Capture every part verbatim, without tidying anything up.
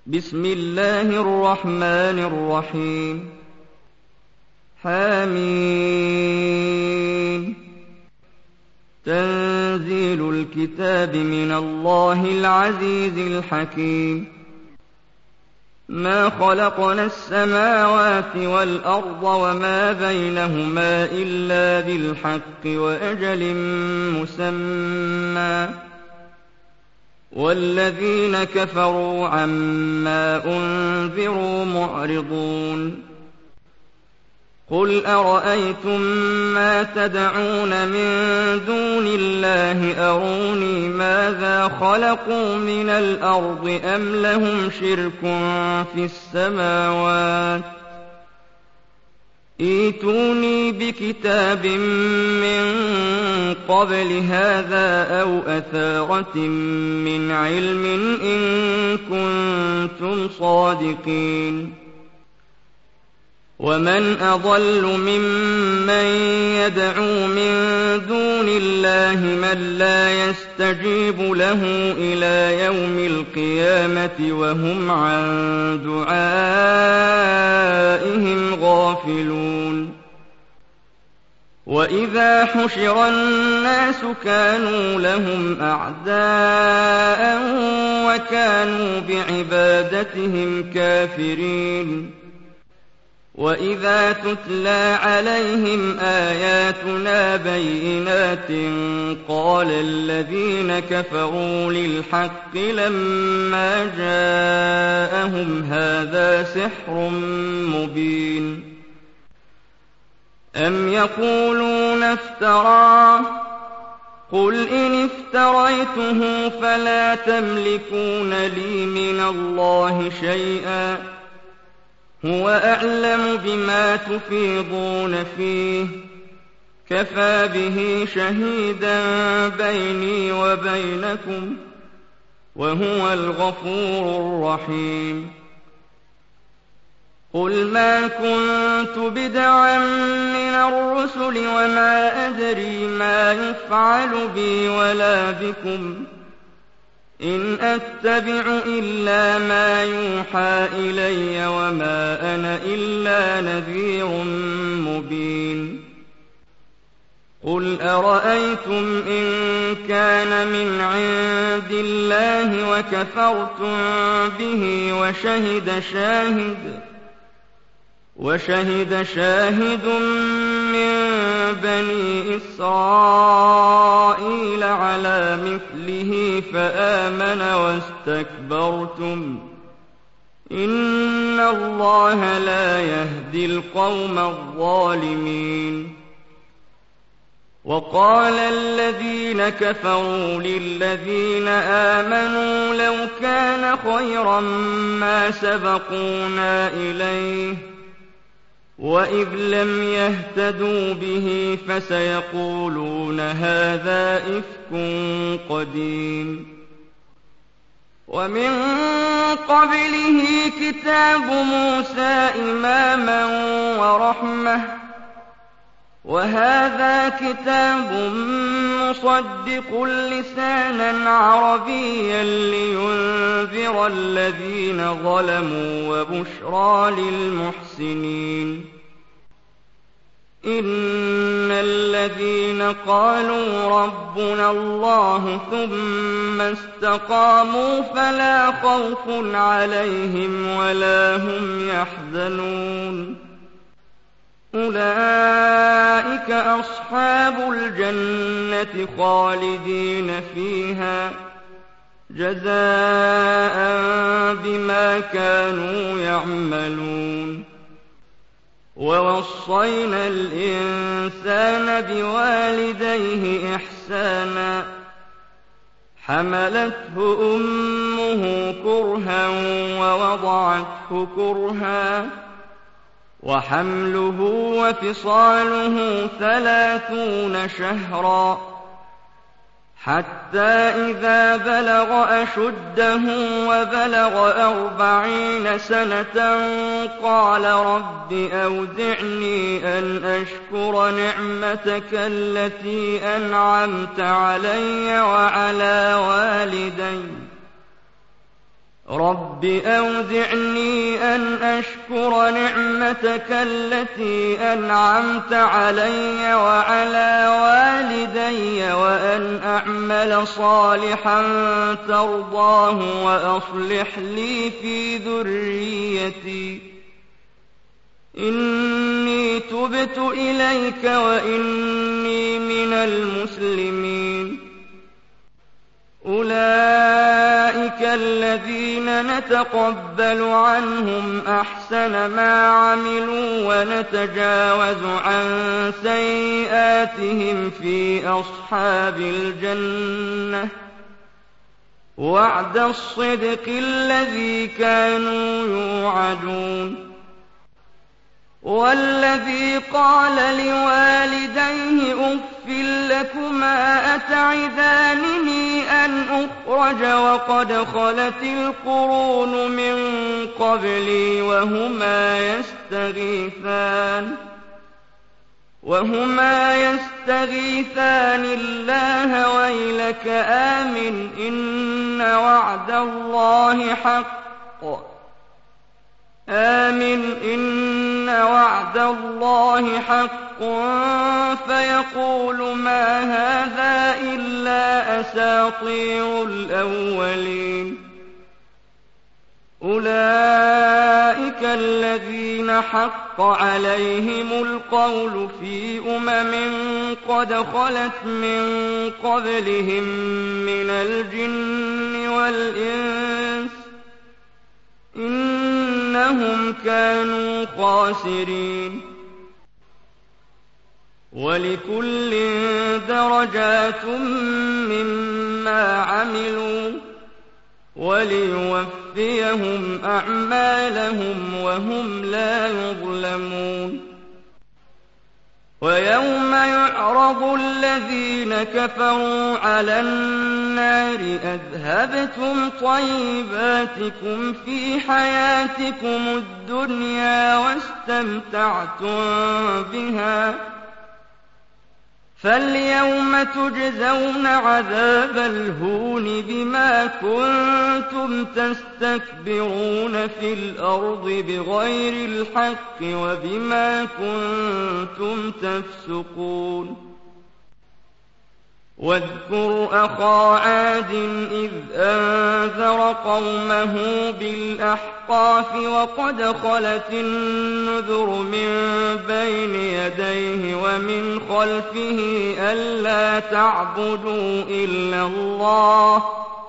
بسم الله الرحمن الرحيم حميم تنزيل الكتاب من الله العزيز الحكيم ما خلقنا السماوات والأرض وما بينهما إلا بالحق وأجل مسمى والذين كفروا عما أنذروا معرضون قل أرأيتم ما تدعون من دون الله أروني ماذا خلقوا من الأرض أم لهم شرك في السماوات ائتوني بكتاب من قبل هذا أو أثارة من علم إن كنتم صادقين ومن أضل ممن يدعو من دون الله من لا يستجيب له إلى يوم القيامة وهم عن دعائهم غافلون وإذا حشر الناس كانوا لهم أعداء وكانوا بعبادتهم كافرين وإذا تتلى عليهم آياتنا بينات قال الذين كفروا للحق لما جاءهم هذا سحر مبين أم يقولون افتراه قل إن افتريته فلا تملكون لي من الله شيئا هو أعلم بما تفيضون فيه كفى به شهيدا بيني وبينكم وهو الغفور الرحيم قل ما كنت بدعا من الرسل وما أدري ما يفعل بي ولا بكم إن أتبع إلا ما يوحى إلي وما أنا إلا نذير مبين قل أرأيتم إن كان من عند الله وكفرتم به وشهد شاهد وشهد شاهد من بني إسرائيل على مثله فآمن واستكبرتم إن الله لا يهدي القوم الظالمين وقال الذين كفروا للذين آمنوا لو كان خيرا ما سبقونا إليه وإذ لم يهتدوا به فسيقولون هذا إفك قديم ومن قبله كتاب موسى إماما ورحمة وهذا كتاب مصدق لسانا عربيا لينذر الذين ظلموا وبشرى للمحسنين إن الذين قالوا ربنا الله ثم استقاموا فلا خوف عليهم ولا هم يحزنون أولئك أصحاب الجنة خالدين فيها جزاء بما كانوا يعملون ووصينا الإنسان بوالديه إحسانا حملته أمه كرها ووضعته كرها وحمله وفصاله ثلاثون شهرا حتى إذا بلغ أشده وبلغ أربعين سنة قال رب أودعني أن أشكر نعمتك التي أنعمت علي وعلى والدي رب أوزعني أن أشكر نعمتك التي أنعمت علي وعلى والدي وأن أعمل صالحا ترضاه وأصلح لي في ذريتي إني تبت إليك وإني من المسلمين. أولئك الذين نتقبل عنهم أحسن ما عملوا ونتجاوز عن سيئاتهم في أصحاب الجنة وعد الصدق الذي كانوا يوعدون. والذي قال لوالديه أف لكما أتعدانني أن أخرج وقد خلت القرون من قبلي وهما يستغيثان وهما يستغيثان الله ويلك آمن إن وعد الله حق آمن إن وعد الله حق فيقول ما هذا إلا أساطير الأولين. أولئك الذين حق عليهم القول في أمم قد خلت من قبلهم من الجن والإنس إنهم كانوا خاسرين. ولكل درجات مما عملوا وليوفيهم أعمالهم وهم لا يظلمون. ويوم يعرض الذين كفروا على النار أذهبتم طيباتكم في حياتكم الدنيا واستمتعتم بها فاليوم تجزون عذاب الهون بما كنتم تستكبرون في الأرض بغير الحق وبما كنتم تفسقون. واذكر أخا عاد إذ أنذر قومه بالأحقاف وقد خلت النذر من بين يديه ومن خلفه ألا تعبدوا إلا الله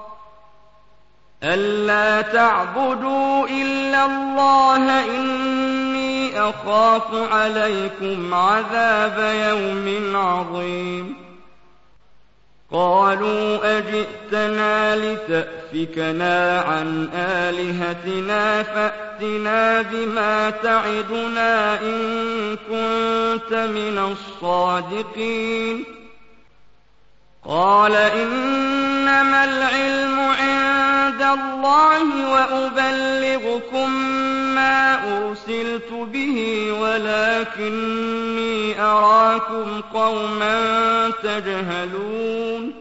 ألا تعبدوا إلا الله إني أخاف عليكم عذاب يوم عظيم. قالوا أجئتنا لتأفكنا عن آلهتنا فأتنا بما تعدنا إن كنت من الصادقين. قال إنما العلم عند الله وأبلغكم ما أرسلت به ولكني أراكم قوما تجهلون.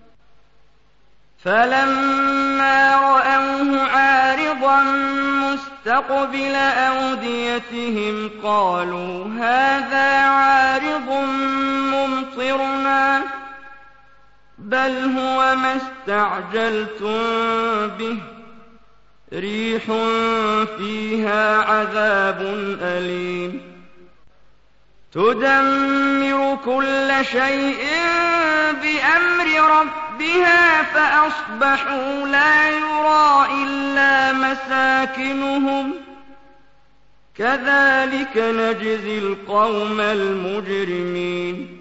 فلما رأوه عارضا مستقبل أوديتهم قالوا هذا عارض ممطرنا بل هو ما استعجلتم به ريح فيها عذاب أليم تدمر كل شيء بأمر ربها فأصبحوا لا يرى إلا مساكنهم كذلك نجزي القوم المجرمين.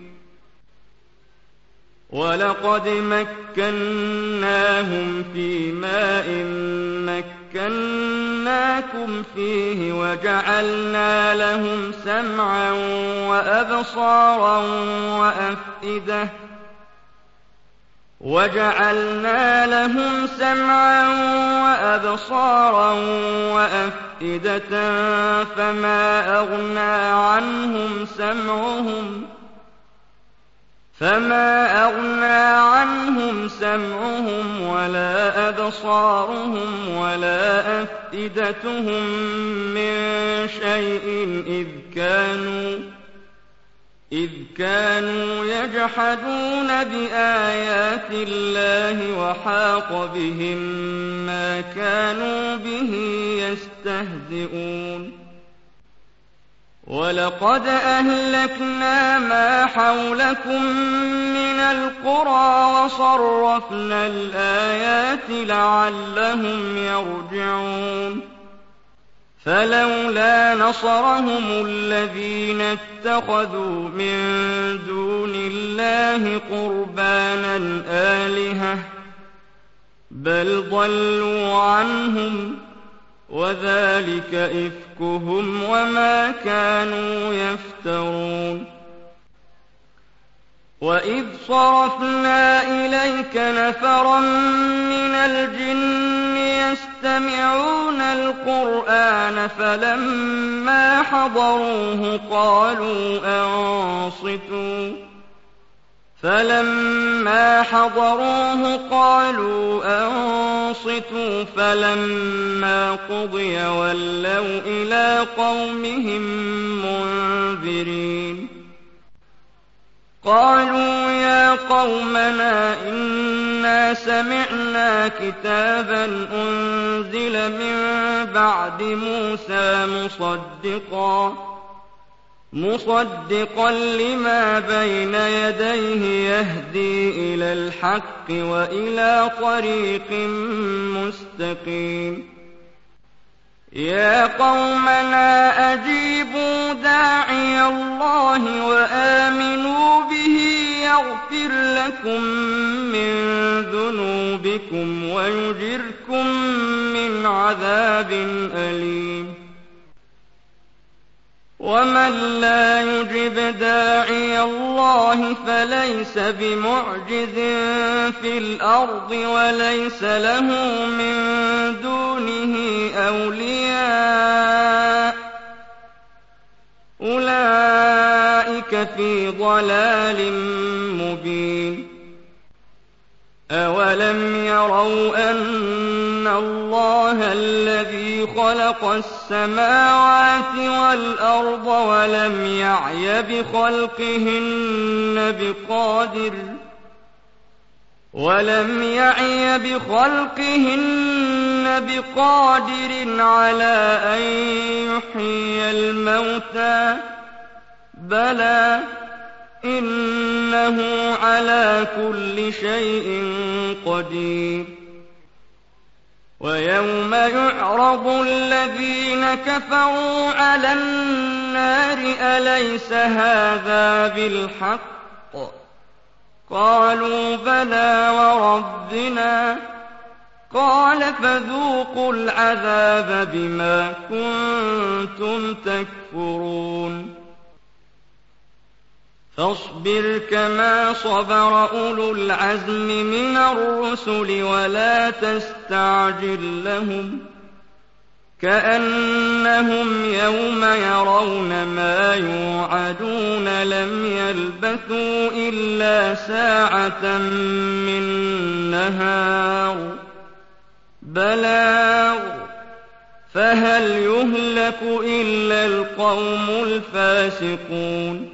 ولقد مكناهم في ماء مكناكم فيه وجعلنا لهم سمعا وأبصارا وأفئدة وجعلنا لهم سمعا وأبصارا وأفئدة فما أغنى عنهم سمعهم فما أغنى عنهم سمعهم ولا أبصارهم ولا أفئدتهم من شيء إذ كانوا إذ كانوا يجحدون بآيات الله وحاق بهم ما كانوا به يستهزئون ولقد أهلكنا ما حولكم من القرى وصرفنا الآيات لعلهم يرجعون فلولا نصرهم الذين اتخذوا من دون الله قربانا آلهة بل ضلوا عنهم وذلك إفكهم وما كانوا يفترون وإذ صرفنا إليك نفرا من الجن يستمعون القرآن فلما حضروه قالوا أنصتوا فلما حضروه قالوا أنصتوا فلما قضي ولوا إلى قومهم منذرين قالوا يا قومنا إنا سمعنا كتابا أنزل من بعد موسى مصدقا مصدقا لما بين يديه يهدي إلى الحق وإلى طريق مستقيم يا قومنا أجيبوا داعي الله وآمنوا به يغفر لكم من ذنوبكم ويجركم من عذاب أليم ومن لا يجب داعي الله فليس بمعجز في الأرض وليس له من دونه أولياء أولئك في ضلال مبين أولم يروا أن الله الذي خلق السماوات والأرض ولم يعي بخلقهن بقادر ولم يعي بخلقهن بقادر على أن يحيي الموتى بلى إنه على كل شيء قدير ويوم يعرض الذين كفروا على النار أليس هذا بالحق قالوا بلى وربنا قال فذوقوا العذاب بما كنتم تكفرون فاصبر كما صبر أولو العزم من الرسل ولا تستعجل لهم كأنهم يوم يرون ما يوعدون لم يلبثوا إلا ساعة من نهار بلاغ فهل يهلك إلا القوم الفاسقون